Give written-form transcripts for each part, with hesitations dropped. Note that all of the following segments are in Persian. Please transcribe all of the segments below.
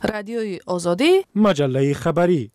رادیوی آزادی، مجله خبری.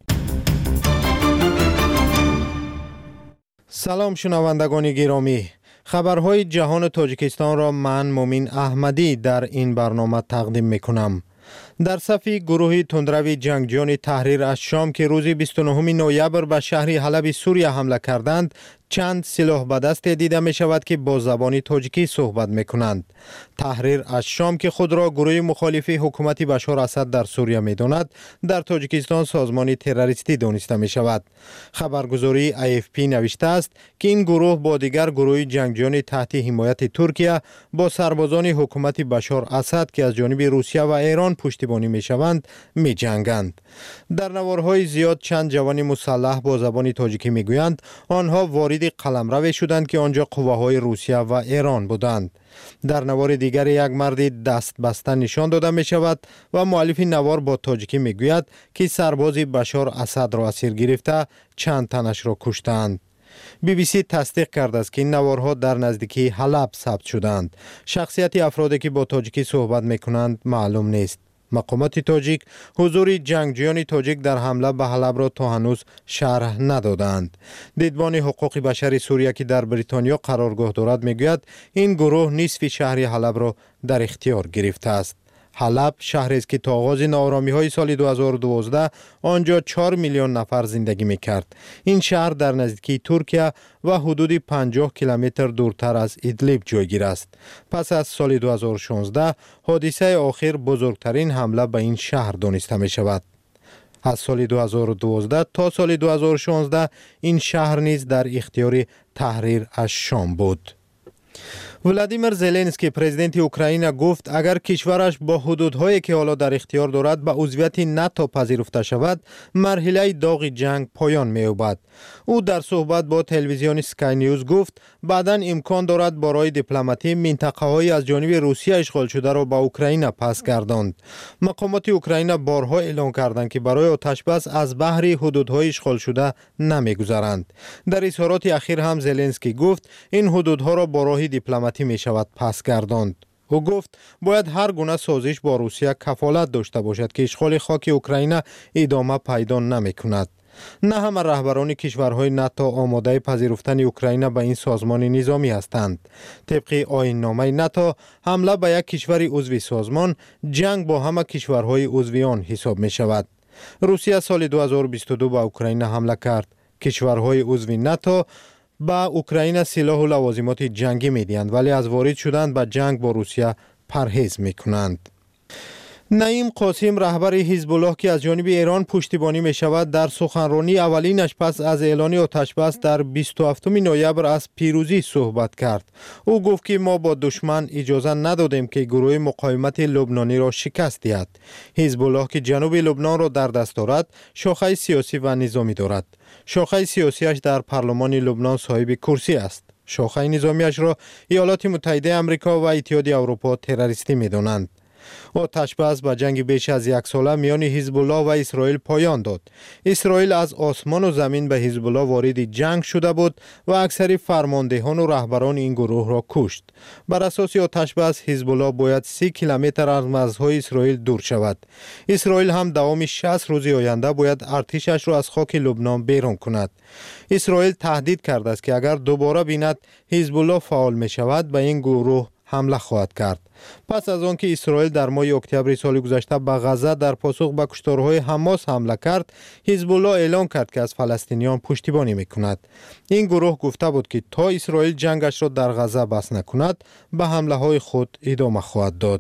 سلام شنوندگان گرامی، خبرهای جهان تاجیکستان را من مومین احمدی در این برنامه تقدیم میکنم. در صف گروه تندروی جنگجویان تحریر از شام که روز 29 نوامبر به شهر حلب سوریه حمله کردند، چند سلاح به دست دیده می شود که با زبان تاجیکی صحبت می کنند. تحریر از شام که خود را گروه مخالف حکومت بشار اسد در سوریه می داند، در تاجیکستان سازمان تروریستی دانسته می شود. خبرگزاری AFP نوشته است که این گروه با دیگر گروه جنگجویان تحت حمایت ترکیه با سربازان حکومت بشار اسد که از جانب روسیه و ایران پشتیبانی می شوند می جنگند. در نوارهای زیاد چند جوان مسلح با زبان تاجیکی می گویند آنها وارد قلمرو شدند که آنجا قواهای روسیه و ایران بودند. در نوار دیگر یک مرد دست بسته نشان داده می شود و مؤلف نوار با تاجیکی می گوید که سرباز بشار اسد را اسیر گرفته چند تنش را کشتند. BBC تصدیق کرده است که این نوارها در نزدیکی حلب ثبت شدند. شخصیت افرادی که با تاجیکی صحبت می کنند معلوم نیست. مقامات تاجیک حضور جنگجویان تاجیک در حمله به حلب را تا هنوز شرح ندادند. دیدبان حقوق بشر سوریه که در بریتانیا قرارگاه دارد میگوید این گروه نصف شهر حلب را در اختیار گرفته است. حلب شهری است که تا آغاز ناآرامی‌های سال 2012 آنجا 4 میلیون نفر زندگی می‌کرد. این شهر در نزدیکی ترکیه و حدود 50 کیلومتر دورتر از ادلیب جایگیر است. پس از سال 2016 حادثه آخر بزرگترین حمله به این شهر دانسته می‌شود. از سال 2012 تا سال 2016 این شهر نیز در اختیار تحریر از شام بود. ولادیمیر زلنسکی پرزیدنت اوکراین گفت اگر کشورش با حدودهایی که حالا در اختیار دارد به عضویت ناتو پذیرفته شود، مرحله داغ جنگ پایان می‌یابد. او در صحبت با تلویزیون سکای نیوز گفت بعداً امکان دارد برای دیپلماتی منطقه‌های از جانب روسیه اشغال شده را به اوکراین پس گرداند. مقامات اوکراین بارها اعلام کردند که برای آتش‌بس از بحر حدودهای اشغال شده نمی‌گذرند. در اظهارات اخیر هم زلنسکی گفت این حدودها را با راه دیپلماتی می شود پس گرداند. او گفت باید هر گونه سازش با روسیه کفالت داشته باشد که اشغال خاک اوکراین ادامه پیدا نمی کند. نه همه رهبران کشورهای ناتو آماده پذیرفتن اوکراین به این سازمان نظامی هستند. طبق آیین نامه ناتو حمله به یک کشور عضو سازمان جنگ با همه کشورهای عضو آن حساب می شود. روسیه سال 2022 به اوکراین حمله کرد. کشورهای عضو ناتو با اوکراین سلاح و لوازمات جنگی میدهند ولی از وارد شدن به جنگ با روسیه پرهیز میکنند. نعیم قاسم رهبر حزب الله که از جانب ایران پشتیبانی می شود در سخنرانی اولینش پس از اعلان آتش‌بس در 27 نوامبر از پیروزی صحبت کرد. او گفت که ما با دشمن اجازه ندادیم که گروه مقاومت لبنانی را شکست دهد. حزب الله که جنوب لبنان را در دست دارد شاخه سیاسی و نظامی دارد. شاخه سیاسیش در پارلمان لبنان صاحب کرسی است. شاخه نظامیش را ایالات متحده آمریکا و اتحادیه اروپا تروریستی می‌دانند. آتش‌بس به جنگ بیش از یک ساله میان حزب الله و اسرائیل پایان داد. اسرائیل از آسمان و زمین به حزب الله وارد جنگ شده بود و اکثر فرماندهان و رهبران این گروه را کشت. بر اساس آتش‌بس حزب الله باید 30 کیلومتر از مرزهای اسرائیل دور شود. اسرائیل هم دوام 60 روز آینده باید ارتشش را از خاک لبنان بیرون کند. اسرائیل تهدید کرده است که اگر دوباره بیند حزب الله فعال می شود به این گروه حمله خواهد کرد. پس از آنکه اسرائیل در ماه اکتبر سال گذشته به غزه در پاسخ به کشتارهای حماس حمله کرد، حزب الله اعلام کرد که از فلسطینیان پشتیبانی میکند. این گروه گفته بود که تا اسرائیل جنگش را در غزه بس نکند، به حمله های خود ادامه خواهد داد.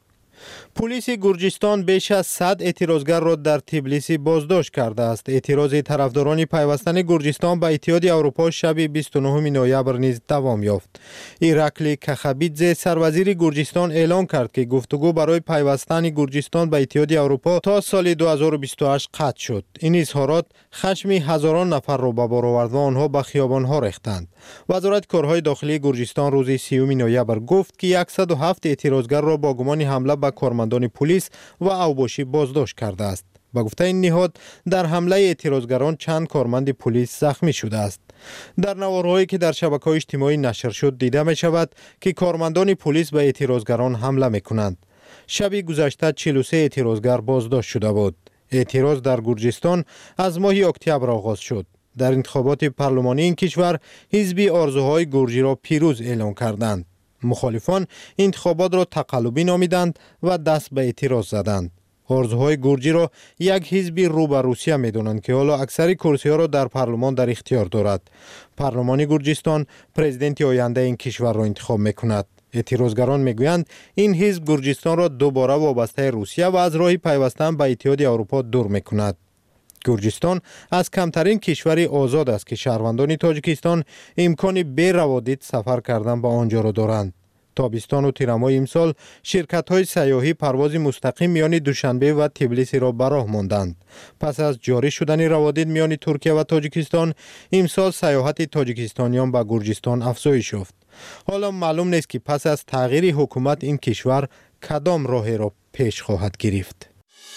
پلیس گرجستان بیش از 100 اعتراضگر را در تبلیسی بازداشت کرده است. اعتراض طرفداران پیوستن گرجستان به اتحادیه اروپا شب 29 نوامبر نیز دوام یافت. ایرکلی کخابیدزه سروزیر گرجستان اعلام کرد که گفتگو برای پیوستن گرجستان به اتحادیه اروپا تا سال 2028 قطع شد. این اظهارات خشم هزاران نفر را به بار آورد و آنها به خیابان‌ها ریختند. وزارت کارهای داخلی گرجستان روز 30 نوامبر گفت که 107 اعتراضگر را با گمان حمله به کارمندان پلیس و اوباشی بازداشت کرده است. با گفته این نهاد در حمله اعتراضگران چند کارمند پلیس زخمی شده است. در نوارهایی که در شبکه‌های اجتماعی نشر شد دیده می شود که کارمندان پلیس به اعتراضگران حمله می کنند. شب گذشته 43 اعتراضگر بازداشت شده بود. اعتراض در گرجستان از ماه اکتبر آغاز شد. در انتخابات پارلمانی این کشور حزب آرزوهای گرجی را پیروز اعلام کردند. مخالفان انتخابات را تقلبی نامیدند و دست به اعتراض زدند. آرزوهای گرجی را یک حزب رو به روسیه می‌دانند که حالا اکثر کرسی‌ها را در پارلمان در اختیار دارد. پارلمان گرجستان پرزیدنت آینده این کشور را انتخاب می‌کند. اعتراضگران میگویند این حزب گرجستان را دوباره وابسته روسیه و از راه پیوستن به اتحاد اروپا دور می‌کند. گرجستان از کمترین کشور آزاد است که شهروندان تاجیکستان امکان بی روادید سفر کردن به آنجا را دارند. تابستان و تیر ماه امسال شرکت‌های سیاحی پرواز مستقیم میان دوشنبه و تبلیسی را به راه ماندند. پس از جاری شدن روادید میان ترکیه و تاجیکستان، امسال سیاحت تاجیکستانیان به گرجستان افزایش یافت. حالا معلوم نیست که پس از تغییر حکومت این کشور کدام راهی را پیش خواهد گرفت.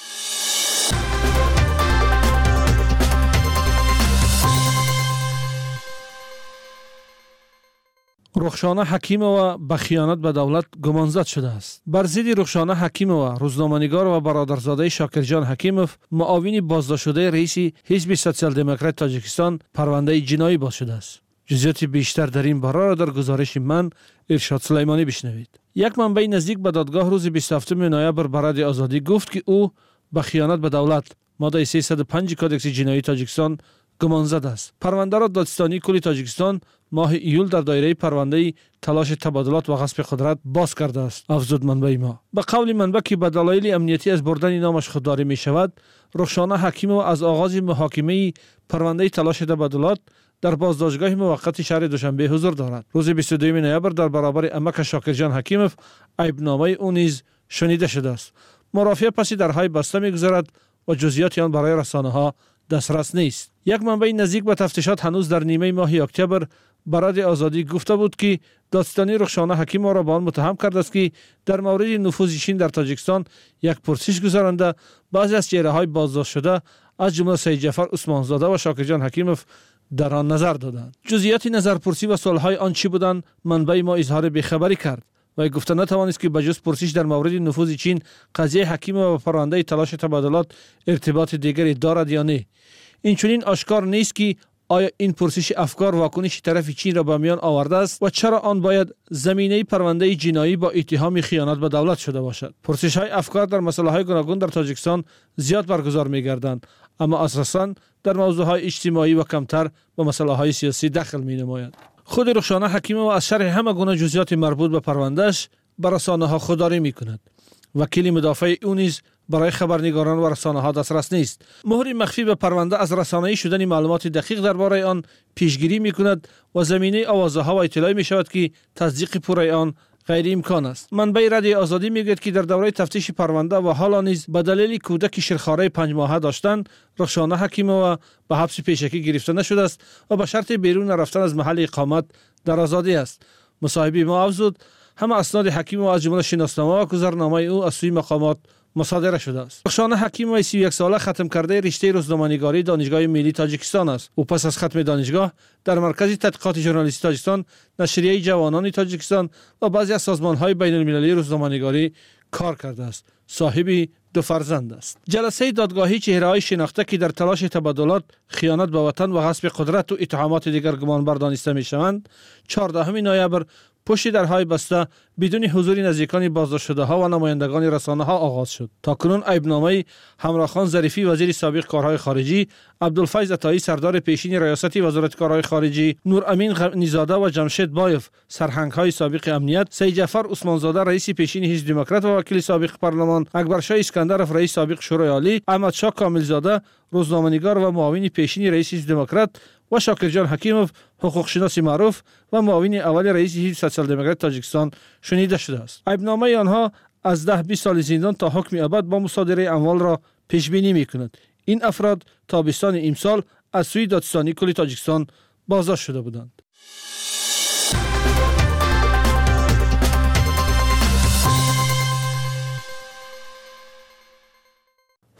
رخشانه حکیمова به خیانت به دولت گمانزد شده است. بر ضد رخشانه حکیمова، روزنامه‌نگار و برادرزاده شاکرجان حکیمov، معاون بازداشت شده رئیس حزب سوسیال دموکرات تاجیکستان پرونده جنایی باز شده است. جزئیات بیشتر در این باره را در گزارش من ارشاد سلیمانی بشنوید. یک منبع نزدیک به دادگاه روز 27 نوامبر برای آزادی گفت که او به خیانت به دولت ماده 305 کدکس جنایی تاجیکستان گمانزد است. پرونده را دادستانی کل تاجیکستان ماه ایول در دایره پرونده تلاش تبادلات و غصب قدرت باز کرده است. افزود منبع ما. به قول منبع که به دلایل امنیتی از بردن نامش خودداری می شود، رخشانه حکیمova از آغاز محاکمه پرونده تلاش تبادلات در بازداشتگاه موقت شهر دوشنبه حضور دارد. روز 22 نوامبر در برابر عمک شاکرجان حکیمov عیبنامه او نیز شنیده شده است. مرافعه پس درهای بسته می‌گذارد و جزئیات آن برای رسانه‌ها دسترس نیست. یک منبع نزدیک به تفتیشات هنوز در نیمه ماه اکتبر برای آزادی گفته بود که دادستانی رخشانه حکیمova را با آن متهم کرده است که در مورد نفوذ چین در تاجیکستان یک پرسش گذارنده بعضی از چهره‌های بازداشت شده از جمله سید جعفر عثمانزاده و شاکرجان حکیمov در آن نظر دادند. جزئیات نظرپرسی و سوال‌های آن چی بودند منبع ما اظهار بی‌خبری کرد و گفته نتوانست که بجز پرسش در مورد نفوذ چین قضیه حکیمova و پرونده تلاش تبادلات ارتباط دیگری دارد یا نه. اینچنین آشکار نیست که آیا این پرسش افکار واکنش طرف چین را به میان آورده است و چرا آن باید زمینه پرونده جنایی با اتهام خیانت به دولت شده باشد. پرسش‌های افکار در مسائل گوناگون در تاجیکستان زیاد برگزار می‌گردند، اما اساساً در موضوعات اجتماعی و کمتر به مسائل سیاسی دخل می‌نمایند. خود رخشانه حکیمova از شرح همه گونه جزئیات مربوط به پروندهش به رسانه‌ها خودداری می‌کند. وکیل مدافع او نیز برای خبرنگاران و رسانه‌ها دسترس نیست. مهر مخفی به پرونده از رسانه‌ای شدن معلومات دقیق درباره آن پیشگیری می‌کند و زمینه آوازها و اطلاعی می‌شود که تصدیق پوره آن غیر امکان است. منبع رادیو آزادی میگوید که در دوره تفتیش پرونده و حالا نیز به دلیل کودک شیرخواره 5 ماهه داشتن رخشانه حکیمova به حبس پیشکی گرفته نشده است و به شرط بیرون رفتن از محل اقامت در آزادی است. مصاحبه ما افزود همه اسناد حکیمova از جمله شناسنامه و گذرنامه او از سوی مقامات مصادره شده است. رخشانه حکیمova 31 ساله ختم کرده رشته روزنامه‌نگاری دانشگاه ملی تاجیکستان است. او پس از ختم دانشگاه در مرکز تحقیقات ژورنالیستی تاجیکستان، نشریه جوانان تاجیکستان و بعضی از سازمان‌های بین‌المللی روزنامه‌نگاری کار کرده است. صاحب 2 فرزند است. جلسه دادگاهی چهره‌های شناخته که در تلاش تبادلات، خیانت به وطن و غصب قدرت و اتهامات دیگر گمانبر دانسته می‌شوند 14 نوامبر پشت درهای بسته بدون حضور نزدیکان بازداشت شده‌ها و نمایندگان رسانه‌ها آغاز شد. تاکنون عیبنامه همراخان ظریفی وزیر سابق کارهای خارجی، عبدالفیض عطایی سردار پیشین ریاست وزارت کارهای خارجی، نورامین غنی‌زاده و جمشید بایف سرهنگ‌های سابق امنیت، سید جعفر عثمانزاده رئیس پیشین حزب دموکرات و وکیل سابق پارلمان، اکبرشاه اسکندرов رئیس سابق شورای عالی، احمدشاه کاملزاده روزنامه‌نگار و معاون پیشین رئیس حزب دموکرات و شاکرجان حکیمov حقوقشناس معروف و معاون اول رئیس حزب سوسیال دموکرات تاجیکستان شنیده شده است. عیبنامه آنها از 10-20 سال زندان تا حکم ابد با مصادره اموال را پیش بینی می‌کند. این افراد تابستان امسال از سوی دادستانی کل تاجیکستان بازداشت شده بودند.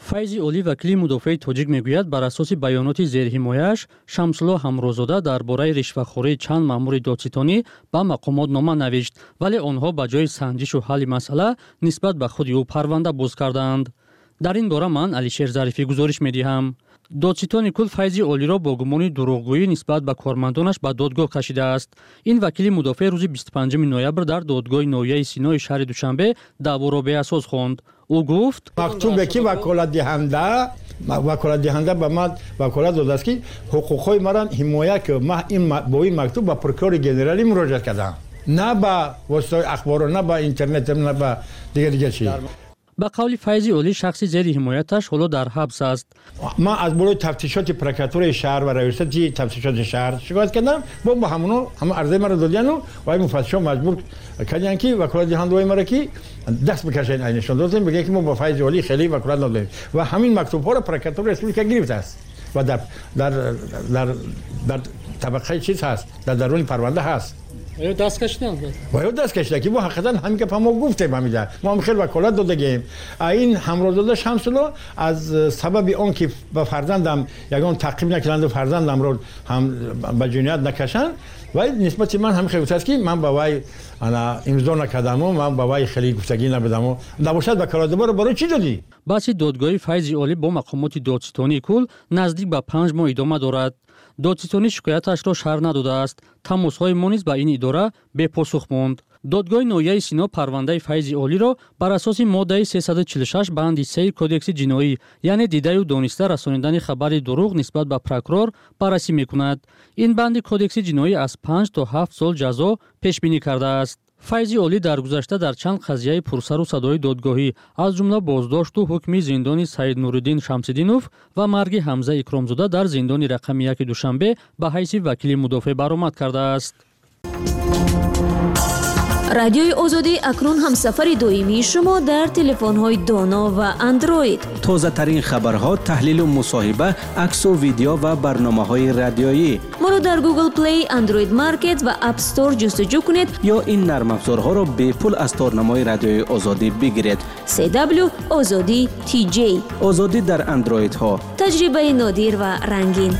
فیض اولی وکیل مدافع تاجیک میگوید بر اساس بیانات زیرحمایه‌اش شمس‌الله همروزاده درباره رشوه‌خوری چند مأمور دادستانی به مقامات نامه نوشت ولی آنها به جای سنجش و حل مسئله نسبت به خود او پرونده باز کردند. در این باره من علیشیر ظریفی گزارش می‌دهم. دادستانی کل فیض اولی را با گمان دروغگویی نسبت به کارمندانش به دادگاه کشیده است. این وکیل مدافع روز 25 نوامبر در دادگاه نویه سینای شهر دوشنبه دعوا را به اساس خواند. او گفت مکتوبی که وکالت دهنده به من وکالت داده است که حقوقهای مرا حمایت که من با این مکتوب به پروکور گنرالی مراجعه کردم، نه به وسایل اخبار، نه به اینترنت، نه به دیگه چیز. به قول فیض اولی شخصی زیر حمایتش حالا در حبس است. من از بالای تفتیشات پرکاتور شهر و رئیس تفتیشات شهر شکایت کردم، با همونو هم عرضه مرا دادن و وای مفتشا مجبور کردن که وکالت دهنده مرا که دست بکشن عینشون دادن، بگه که ما با فیض اولی خیلی وکالت نداریم و همین مکتوب ها را پرکاتور رسمیت گرفته است و در طبقه چیز هست، در درون پرونده هست. دست کشیدن و دست کشیدن که ما حقیقتا همین که ما گفتیم همیشه ما هم خیلی وکالت دادیم. این همروزاده شمس‌الله از سبب اون که به فرزندم یگان تعقیب نکردند و فرزندم رو هم به جنایت نکشن و نسبت من هم خیلی است که من با وای انا امضا نکردم و من با وای خیلی گفتگی نبودم و نباشد وکالت دوباره برای چی دادی؟ بحث دادگاه فیض اولی با مقامات دادستانی کل نزدیک به 5 ماه ادامه دارد. دادستانی شکایتش را شرح نداده است. تماس‌های ما نیز به این اداره بے پاسخ ماند. دادگاه نویه سینا پرونده فیض اولی را بر اساس ماده 346 بند 3 کودکس جنایی یعنی دیده و دانسته رسانیدن خبر دروغ نسبت به پروکورور بررسی می‌کند. این بند کودکس جنایی از 5 تا 7 سال جزا پیش بینی کرده است. فیض اولی در گذشته در چند قضیه پرسر و صدای دادگاهی از جمله بازداشت و حکم زندان سید نورالدین شمس‌الدینوف و مرگ حمزه اکرامزاده در زندان رقم 1 دوشنبه به حیث وکیل مدافع برآمد کرده است. رادیوی آزادی اکنون هم سفر دویمی شما در تلفن‌های دانا و اندروید. تازه ترین خبرها، تحلیل و مصاحبه، عکس و ویدیو و برنامه‌های رادیویی. ما رو در گوگل پلی، اندروید مارکت و اپ استور جستجو کنید یا این نرم افزارها را به پول از تارنمای رادیوی آزادی بگیرید. CW آزادی TJ. آزادی در اندروید ها. تجربه نادر و رنگین.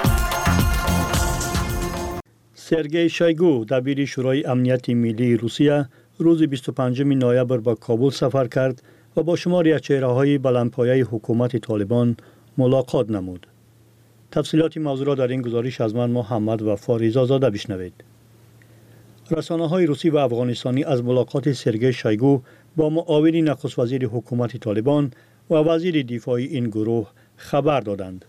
سرگئی شایگو دبیر شورای امنیت ملی روسیه روز 25 نوامبر به کابل سفر کرد و با شماری از چهره‌های بلندپایه حکومت طالبان ملاقات نمود. تفصیلات موضوع را در این گزارش از من محمد و فاریزا زاده بشنوید. رسانه‌های روسی و افغانستانی از ملاقات سرگئی شایگو با معاون نخست وزیر حکومت طالبان و وزیر دفاع این گروه خبر دادند.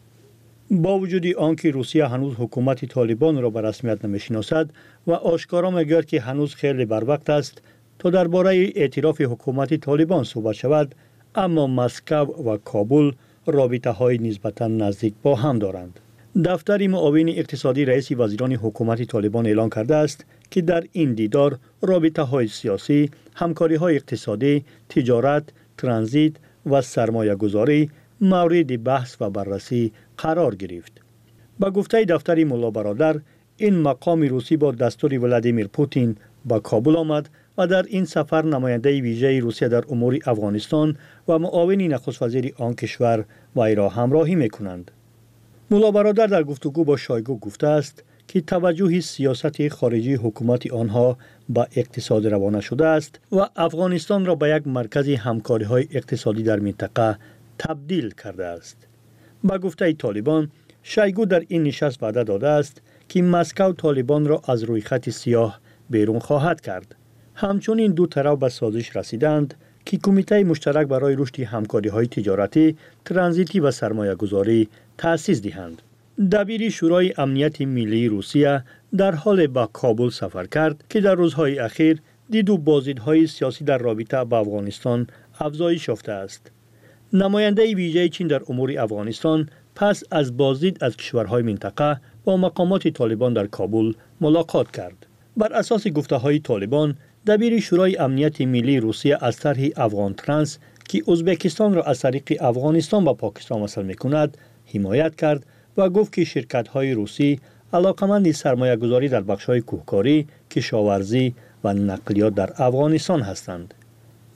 با وجود آنکه روسیه هنوز حکومت طالبان را به رسمیت نمی‌شناسد و آشکارا می‌گوید که هنوز خیلی بروقت است تا درباره اعتراف حکومت طالبان صحبت شود، اما مسکو و کابل رابطه‌های نسبتاً نزدیک با هم دارند. دفتر معاون اقتصادی رئیس وزیران حکومت طالبان اعلام کرده است که در این دیدار رابطه‌های سیاسی، همکاری‌های اقتصادی، تجارت، ترانزیت و سرمایه‌گذاری مورد بحث و بررسی قرار گرفت. با گفته دفتر ملا برادر، این مقام روسی با دستور ولادیمیر پوتین به کابل آمد و در این سفر نماینده ویژه روسیه در امور افغانستان و معاون نخست وزیر آن کشور وی را همراهی می‌کنند. ملا برادر در گفتگو با شایگو گفته است که توجه سیاست خارجی حکومت آنها به اقتصاد روانه شده است و افغانستان را به یک مرکز همکاری‌های اقتصادی در منطقه تبدیل کرده است. با گفته طالبان، شایگو در این نشست وعده داده است که مسکو طالبان را از روی خط سیاه بیرون خواهد کرد. همچنین دو طرف به سازش رسیدند که کمیته مشترک برای رشد همکاری‌های تجارتی، ترانزیتی و سرمایه‌گذاری تأسیس دهند. دبیر شورای امنیت ملی روسیه در حال به کابل سفر کرد که در روزهای اخیر دید و بازدیدهای سیاسی در رابطه با افغانستان افزایش یافته است. نماینده ویژه چین در امور افغانستان پس از بازدید از کشورهای منطقه با مقامات طالبان در کابل ملاقات کرد. بر اساس گفته‌های طالبان، دبیر شورای امنیت ملی روسیه از طرح افغان ترانس که ازبکستان را از طریق افغانستان با پاکستان وصل می‌کند، حمایت کرد و گفت که شرکت‌های روسی علاقمند سرمایه‌گذاری در بخش‌های کوهکاری، کشاورزی و نقلیات در افغانستان هستند.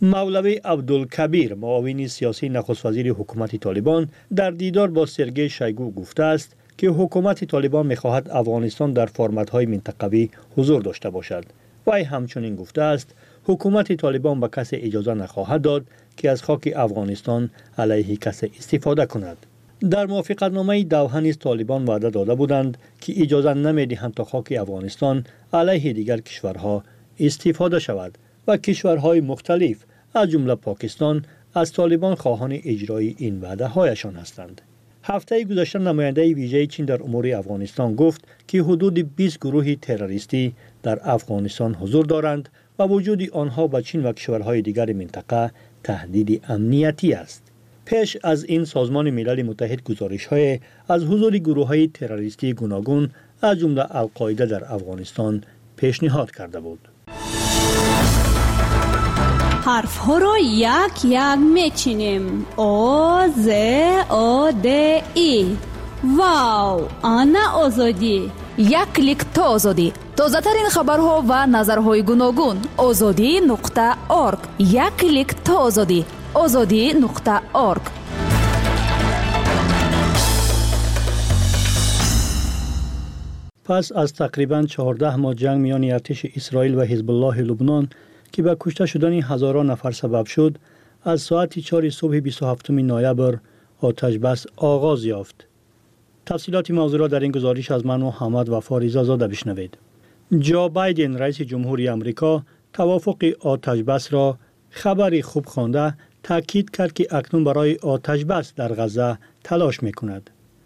مولوی عبدالکبیر معاون سیاسی نخست وزیر حکومت طالبان در دیدار با سرگئی شایگو گفته است که حکومت طالبان می‌خواهد افغانستان در فرمت‌های منطقوی حضور داشته باشد. وی همچنین گفته است حکومت طالبان به کسی اجازه نخواهد داد که از خاک افغانستان علیه کسی استفاده کند. در موافقتنامه دوحه نیز طالبان وعده داده بودند که اجازه نمی‌دهند تا خاک افغانستان علیه دیگر کشورها استفاده شود و کشورهای مختلف از جمله پاکستان از طالبان خواهان اجرای این وعده هایشان هستند. هفته گذشته نماینده ویژه چین در امور افغانستان گفت که حدود 20 گروه تروریستی در افغانستان حضور دارند و وجود آنها به چین و کشورهای دیگر منطقه تهدید امنیتی است. پیش از این سازمان ملل متحد گزارش‌های از حضور گروه‌های تروریستی گوناگون از جمله القاعده در افغانستان پیشنهاد کرده بود. حرف ها را یک یک میچینیم. آ ز آ د ای. واو، آنا آزادی. یک کلیک تا آزادی. تازه ترین خبرها و نظرهای گوناگون. azadi.org. یک کلیک تا آزادی. azadi.org. پس از تقریباً 14 ماه جنگ میان ارتش اسرائیل و حزب الله لبنان که به کشته شدن هزاران نفر سبب شد، از ساعت 4 صبح 27 نوامبر آتش بس آغاز یافت. تفصیلات موضوع را در این گزارش از من محمد وفا رضازاده بشنوید. جو بایدن رئیس جمهوری آمریکا توافق آتش بس را خبری خوب خوانده تاکید کرد که اکنون برای آتش بس در غزه تلاش می‌کند.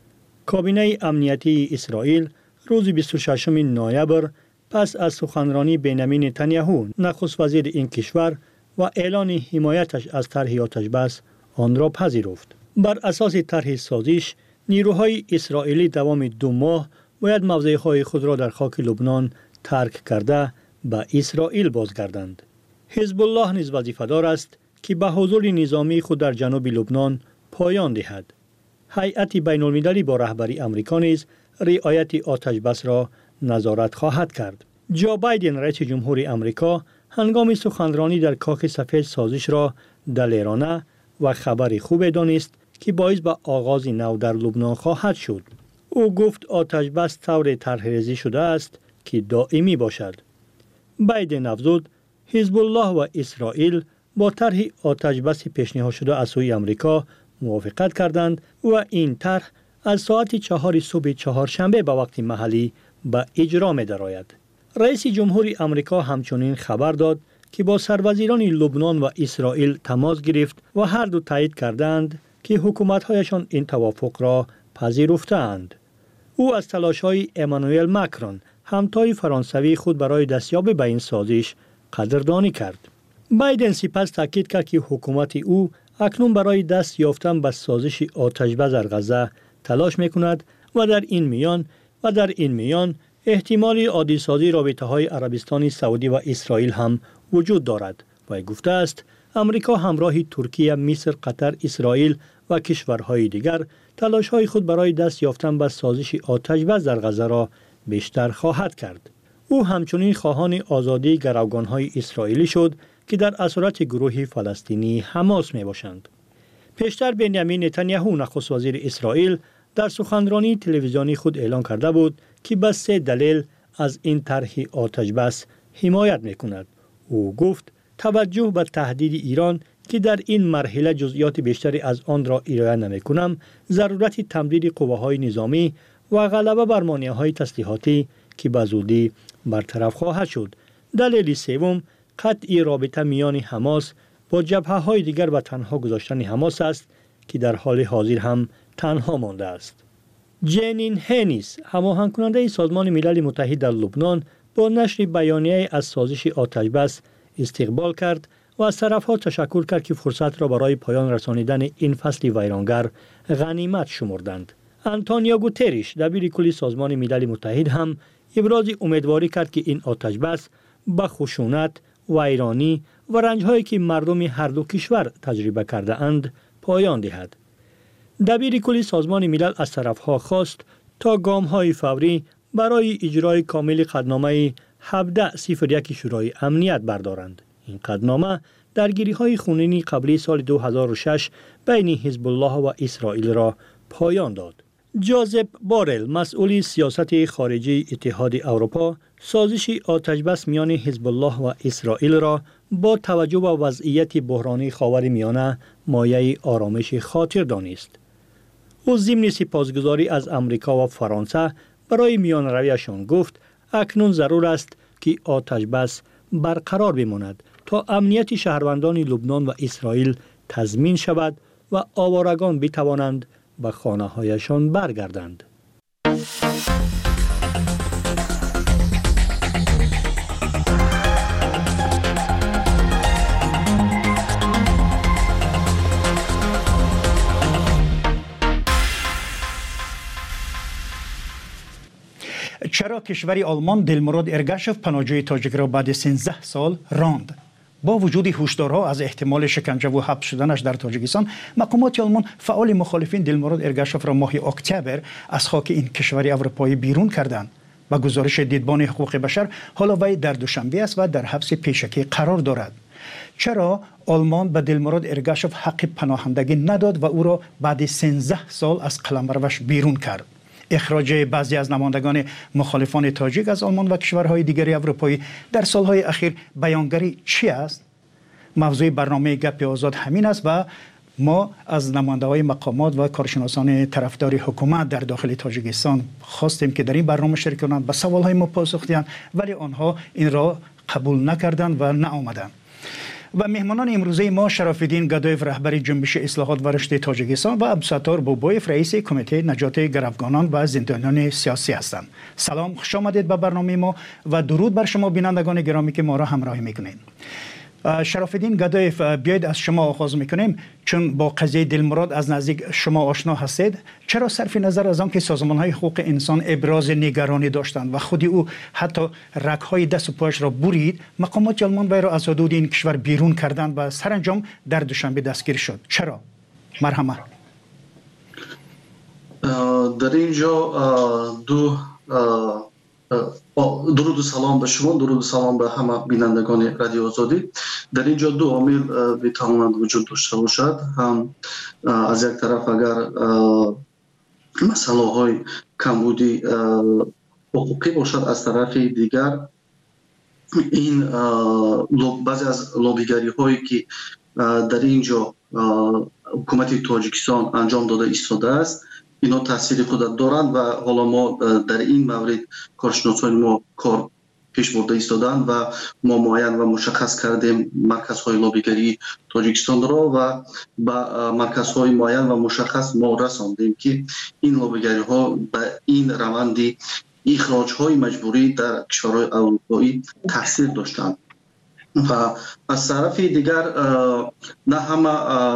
کابینه امنیتی اسرائیل روز 26 نوامبر پس از سخنرانی بنیامین نتانیاهو نخست وزیر این کشور و اعلان حمایتش از طرح آتش بس آن را پذیرفت. بر اساس طرح سازش نیروهای اسرائیلی دوام 2 ماه باید موضعهای خود را در خاک لبنان ترک کرده به اسرائیل بازگردند. حزب الله نیز وظیفه‌دار است که به حضور نظامی خود در جنوب لبنان پایان دهد. هیئت بین‌المللی با رهبری آمریکا نیز رعایت آتش بس را نظارت خواهد کرد. جو بایدن رئیس جمهوری آمریکا هنگام سخنرانی در کاخ سفید سازش را دلیرانه و خبری خوب دانست که باعث به آغاز نو در لبنان خواهد شد. او گفت آتش بس طور طرح‌ریزی شده است که دائمی باشد. بایدن افزود حزب الله و اسرائیل با طرح آتش بس پیشنهاد شده از سوی آمریکا موافقت کردند و این طرح از ساعت 4 صبح چهارشنبه به وقت محلی به اجرا می درآید. رئیس جمهوری آمریکا همچنین خبر داد که با سروزیران لبنان و اسرائیل تماس گرفت و هر دو تایید کردند که حکومت‌هایشان این توافق را پذیرفته‌اند. او از تلاش‌های امانوئل ماکرون همتای فرانسوی خود برای دستیابی به این سازش قدردانی کرد. بایدن سپس تاکید کرد که حکومت او اکنون برای دست یافتن به سازش آتش بس در غزه تلاش می‌کند و در این میان احتمال عادی سازی رابطه‌های عربستان سعودی و اسرائیل هم وجود دارد. و گفته است آمریکا همراه ترکیه، مصر، قطر، اسرائیل و کشورهای دیگر تلاش‌های خود برای دست یافتن به سازش آتش بس در غزه را بیشتر خواهد کرد. او همچنین خواهان آزادی گروگان‌های اسرائیلی شد که در اسارت گروه فلسطینی حماس میباشند. پیشتر بنیامین نتانیاهو نخست وزیر اسرائیل در سخنرانی تلویزیونی خود اعلان کرده بود که به 3 دلیل از این طرح آتش بس حمایت میکند. او گفت توجه به تهدید ایران که در این مرحله جزئیات بیشتری از آن را ارائه نمیکنم، ضرورت تمدید قوه‌های نظامی و غلبه بر مانع‌های تسلیحاتی که به زودی برطرف خواهد شد. دلیل سوم قطع رابطه میان حماس با جبهه‌های دیگر و تنها گذاشتن حماس است که در حال حاضر هم تنها مانده است. جنین هنیس، هماهنگ کننده سازمان ملل متحد در لبنان، با نشر بیانیه از سازش آتش بس استقبال کرد و از طرفها تشکر کرد که فرصت را برای پایان رسانیدن این فصل ویرانگر غنیمت شمردند. آنتونیو گوتریش، دبیر کل سازمان ملل متحد، هم ابراز امیدواری کرد که این آتش بس با خشونت، ویرانی و رنج‌هایی که مردم هر دو کشور تجربه کرده اند پایان دهد. دبیر کل سازمان ملل از طرفها خواست تا گام‌های فوری برای اجرای کامل قطعنامه 1701 شورای امنیت بردارند. این قطعنامه درگیری‌های خونینی قبلی سال 2006 بین حزب الله و اسرائیل را پایان داد. جوزپ بارل، مسئول سیاست خارجی اتحاد اروپا، سازش آتشبس میان حزب الله و اسرائیل را با توجه به وضعیت بحرانی خاورمیانه مایه آرامش خاطر دانست. او ضمن سپاسگزاری از امریکا و فرانسه برای میان رویشان گفت اکنون ضرور است که آتشبس برقرار بماند تا امنیت شهروندان لبنان و اسرائیل تضمین شود و آوارگان بتوانند به خانه‌هایشان برگردند. چرا کشور آلمان دلمراد ارگاشف پناهجوی تاجیک را بعد 13 سال راند؟ با وجود هشدارها از احتمال شکنجه و حبس شدنش در تاجیکستان، مقامات آلمان فعال مخالفین دلمراد ارگاشف را ماه اکتبر از خاک این کشور اروپایی بیرون کردند. با گزارش دیدبان حقوق بشر، حالا وی در دوشنبه است و در حبس پیشکی قرار دارد. چرا آلمان به دلمراد ارگاشف حق پناهندگی نداد و او را بعد 13 سال از قلمروش بیرون کرد؟ اخراج بعضی از نمایندگان مخالفان تاجیک از آلمان و کشورهای دیگری اروپایی در سالهای اخیر بیانگری چی است؟ موضوع برنامه گپ آزاد همین است و ما از نماینده‌های مقامات و کارشناسان طرفدار حکومت در داخل تاجیکستان خواستیم که در این برنامه شرکت کنند، به سوالهای ما پاسخ دهند، ولی آنها این را قبول نکردند و نآمدند. و مهمانان امروزه ما شراف‌الدین گدایف رهبر جنبش اصلاحات و رشد تاجیکستان و عبدالستار بوبایف رئیس کمیته نجات گروگانان و زندانیان سیاسی هستند. سلام، خوش آمدید به برنامه ما و درود بر شما بینندگان گرامی که ما را همراهی میکنید. شراف‌الدین گدایف، بیاید از شما آغاز میکنیم، چون با قضیه دلمراد از نزدیک شما آشنا هستید. چرا صرف نظر از آن که سازمان‌های حقوق انسان ابراز نگرانی داشتند و خودی او حتی رگ‌های دست و پایش را برید، مقامات آلمان وی را از حدود این کشور بیرون کردند و سرانجام در دوشنبه دستگیر شد؟ چرا؟ مرحمت. در اینجا درود و سلام به شما، درود و سلام به همه بینندگان رادیو آزادی. در اینجا دو عامل بتواند وجود داشته باشد. هم از یک طرف اگر مسئله های کمبودی حقوقی باشد، از طرف دیگر این بعضی از لابیگری هایی که در اینجا حکومت تاجیکستان انجام داده ایستاده است، اینا تاثیر خود دارند و حالا ما در این مورد کارشناسان ما کار پیش برده ایستادند و ما معین و مشخص کردیم مرکزهای لابیگری تاجیکستان را و با مرکزهای معین و مشخص ما رساندیم که این لابیگری ها به این روند اخراج های مجبوری در کشورهای اروپایی تاثیر داشتند. و از طرف دیگر نه همه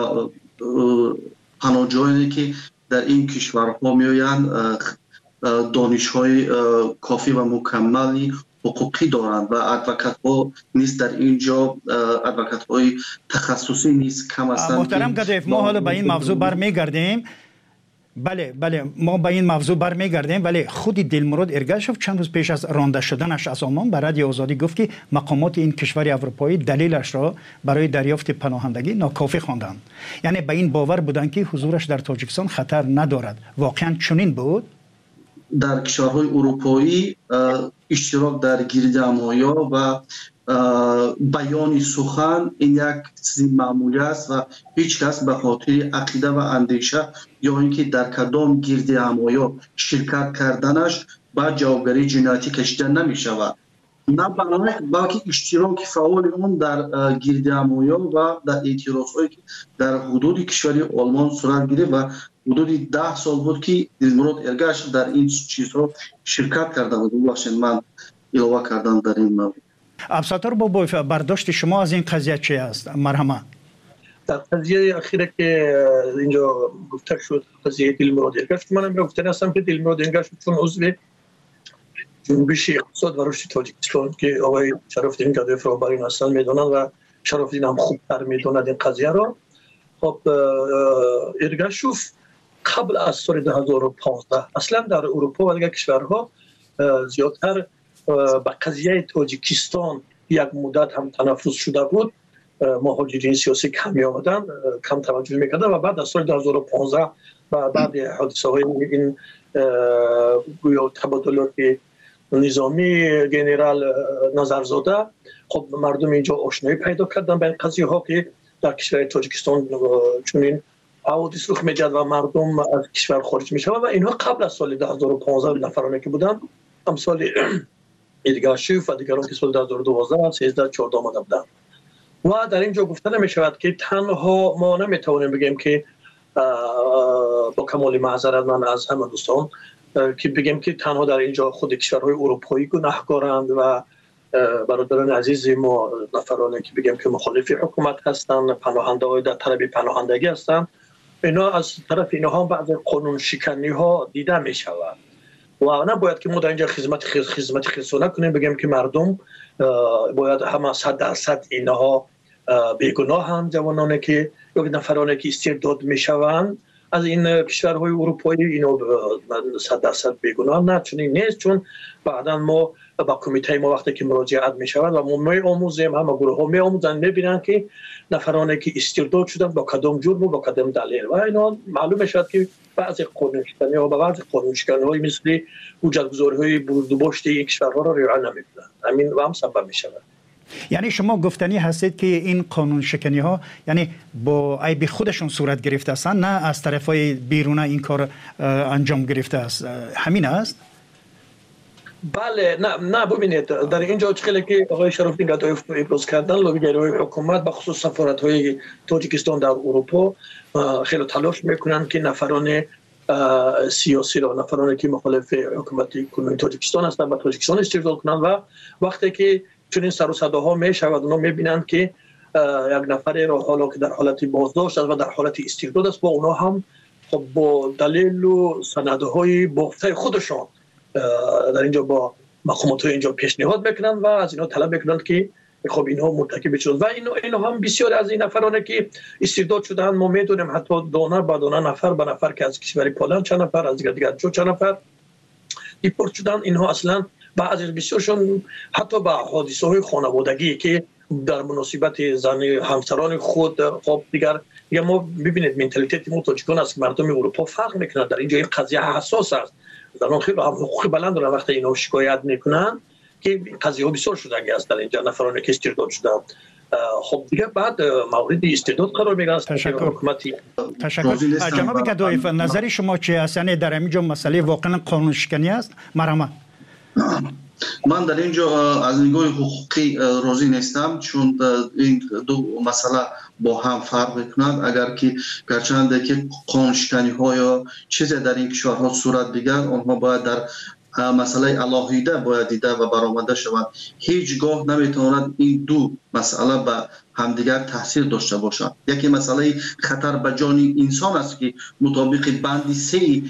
پناهجویانی که در این کشورها میآیند دانش‌های کافی و مکملی حقوقی دارند و ادوکات ها نیست در اینجا، ادوکات های تخصصی نیست، کم هستند. محترم گدایف، ما حالا به این موضوع برمیگردیم. بله ما به این موضوع برمیگردیم، ولی خود دلمراد ارگاشف چند روز پیش از رانده شدنش از آلمان به رادیو آزادی گفت که مقامات این کشور اروپایی دلیلش را برای دریافت پناهندگی ناکافی خواندند. یعنی به این باور بودند که حضورش در تاجیکستان خطر ندارد. واقعا چنین بود؟ در کشورهای اروپایی اشتراک در گردهمایی و بیان سخن این یک چیز معمولی است و هیچ کس به خاطر عقیده و اندیشه یا اینکه در کدام گردهمایی شرکت کردنش با جوابگری جنایتی کشیده نمی شود. نه بلکه اشتراک فعال اون در گردهمایی و در اعتراضهایی که در حدود کشور آلمان صورت گرفت و حدود 10 سال بود که دلمراد ارگاشف در این چیزها شرکت کرده بود. ببخشید من اضافه کردم در این مورد. عبدالستار بوبایف، برداشت شما از این قضیه چی است؟ مرحمت. در قضیه اخیره که اینجا گفته شد، قضیه دلمراد ارگاشف، منم گفتن هستم که دلمراد ارگاشف چون عضو جنبش اقتصاد و رشد تاجیکستان که آقای شراف‌الدین گدایف رهبرین هستند میدونن و شراف‌الدین هم خوبتر میدوند این قضیه را. خب ارگاشف قبل از سال 2015 اصلا در اروپا و دیگر کشورها زیادتر به قضیه تاجیکستان یک مدت هم تنفس شده بود مهاجرین سیاسی کمی آمدن کم توجه میکردن و بعد از سال 2015 و بعد حادثه های این گویا تبادلات نظامی جنرال نظرزاده خب مردم اینجا آشنایی پیدا کردن به این قضیه ها که در کشور تاجیکستان چنین حوادث رخ می‌دهد و مردم از کشور خارج میشوند و اینها قبل از سال 2015 نفرانی که بودن امثال ایدگار شیف و دیگران که سال 2012 13 14 آمده بودند و در اینجا گفته نمی‌شود که تنها ما نمی‌توانیم بگیم که با کمال معذرت من از همه دوستان که بگیم که تنها در اینجا خود کشورهای اروپایی گناهکارند و برادران عزیز ما نفرانی که بگیم که مخالف حکومت هستند پناهنده‌های در طلب پناهندگی هستند اینا از طرف اینها بعضی قانون شکنی ها دیده می شود و نباید که ما در اینجا خدمت خصوصی نکنیم بگیم که مردم باید همه 100% اینها بیگناهند جوانانی که یا نفرانی که استرداد می شوند از این کشورهای اروپایی اینا 100% بیگناه نه چنین نیست چون بعدا ما با کمیته ما وقتی که مراجعت می شود و ما می آموزیم همه گروه ها می آموزن می بینن که نفرانی که استرداد شدن با کدام جرم و با کدام دلیل و اینا معلوم شد که بعضی قانون شکنی ها و بعضی قانون شکنی های مثل حجت‌گذاری های بردوباشت این کشورها را رعایت نمی‌کنند همین و هم سبب می شود. یعنی شما گفتنی هستید که این قانون شکنی ها یعنی با عیب خودشون صورت گرفته هستند نه از طرفای بیرون این کار انجام گرفته است همین است؟ بله نه ببینید در اینجا خیلی که آقای شرافی گدایی ابراز کردن لابیگرای حکومت به خصوص سفارت‌های تاجیکستان در اروپا خیلی تلاش میکنن که نفران سیاسی را نفرانی که مخالف حکومت کنونی تاجیکستان هستند و تاجیکستان استرداد کنند و وقتی که چنین سر و صداها میشود اونا میبینند که یک نفر را حالا که در حالت بازداشت است و در حالت استرداد است با اونا هم خب با دلیل و سندهای بافته خودشان در اینجا با مقامات اینجا پیشنهاد میکنن و از اینا طلب میکنند که خب اینها مرتکب شدند و اینا هم بسیار از این نفرانی که استرداد شدند ما میدونیم حتی دانه به دانه نفر به نفر که از کشور پولند چند نفر از دیگر چند نفر دیپورت شدند اینها اصلا بعضی بسیارشون حتی با حادثه های خانوادگی که در مناسبت زن همسران خود خب دیگر ما ببینید منتالیته ما تاجیکان است که مردم اروپا فرق میکنند در اینجا این قضیه حساس است در اون خیلی حقوق بلند دارن وقتی اینا شکایت میکنن که قضیه ها بسیار شدنی است در اینجا نفرانی که استرداد شدن خب دیگه بعد مورد استرداد قرار میگیرن. تشکر جناب گدایف نظر شما چی است؟ یعنی در اینجا مسئله واقعا قانون شکنی است؟ مرحمت من در اینجا از نگاه حقوقی راضی نیستم چون این دو مسئله با هم فرق میکنند اگر که گرچند که قانون شکنی ها یا چیزی در این کشورها صورت بگیرد آنها باید در مسئله علاهیده باید دیده و برآمده شوند هیچگاه نمیتواند این دو مسئله به همدیگر تاثیر داشته باشند یکی مسئله خطر به جان انسان است که مطابق بند 3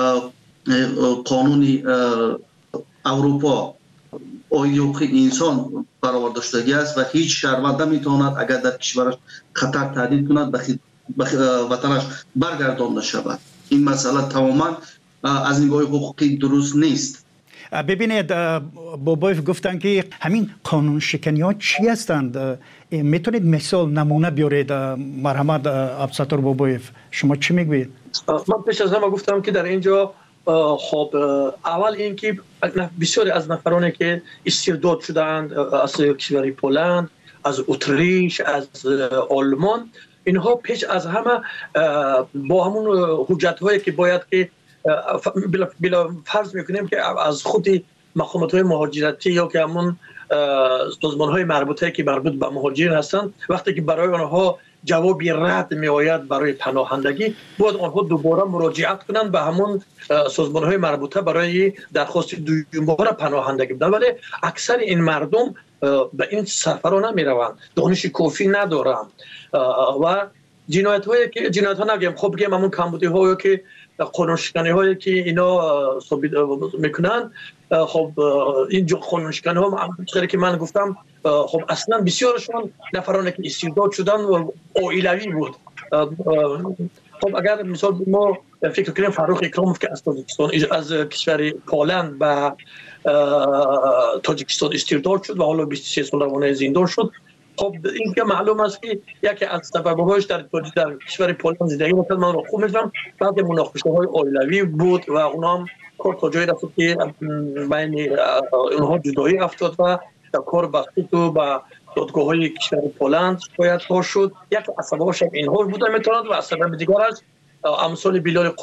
قانون اروپا حقوق انسان برآورده شدگی است و هیچ شهروند نمیتواند اگر در کشورش خطر تهدید کند به وطنش برگردانده شود این مسئله تماما از نگاه حقوقی درست نیست. ببینید بابایف گفتن که همین قانون شکنی ها چی هستند؟ میتونید مثال نمونه بیارید؟ مرحمت عبدالستار بابایف شما چی میگوید؟ من پیش از همه گفتم که در اینجا خب اول اینکه بسیاری از نفرانی که استرداد شدند از کشور پولند از اتریش از آلمان اینها پیش از همه با همون حجت هایی که باید که بلا فرض میکنیم که از خود مقامات های مهاجرتی یا که همون سازمان های مربوطه که مربوط به مهاجرین هستند وقتی که برای آنها جوابی رد می آید برای پناهندگی باید آنها دوباره مراجعت کنند به همون سازمان های مربوطه برای درخواست دوباره پناهندگی بدن ولی اکثر این مردم به این سفرها نمی روند دانش کافی ندارند و جنایت هایی که جنایت ها نگیم خب بگیم همون کمبودی هایی که قانون شکنی هایی که اینا ثابت میکنن خب این قانون شکنی ها همونطوری که من گفتم خب اصلا بسیارشون نفرانی که استرداد شدن و عائلوی بود خب اگر مثال ما فکر کنیم فاروق اکراموف که از تاجیکستان از کشور پولند به تاجیکستان استرداد شد و حالا 23 سال روانه زندان شد. خب این که معلوم است که یکی از سبب‌هاش در کشور پولند زندگی می‌کرد. من رو خوب می‌فهمم بعد مناقشه‌های عائلوی بود و اونها هم کار تا جایی رفت که بین اونها جدایی افتاد و در کار بخشید و به دادگاه‌های کشور پولند شکایت ها شد. یک از سبب‌هاش اینها بوده میتواند و از سبب دیگرش امثال بلال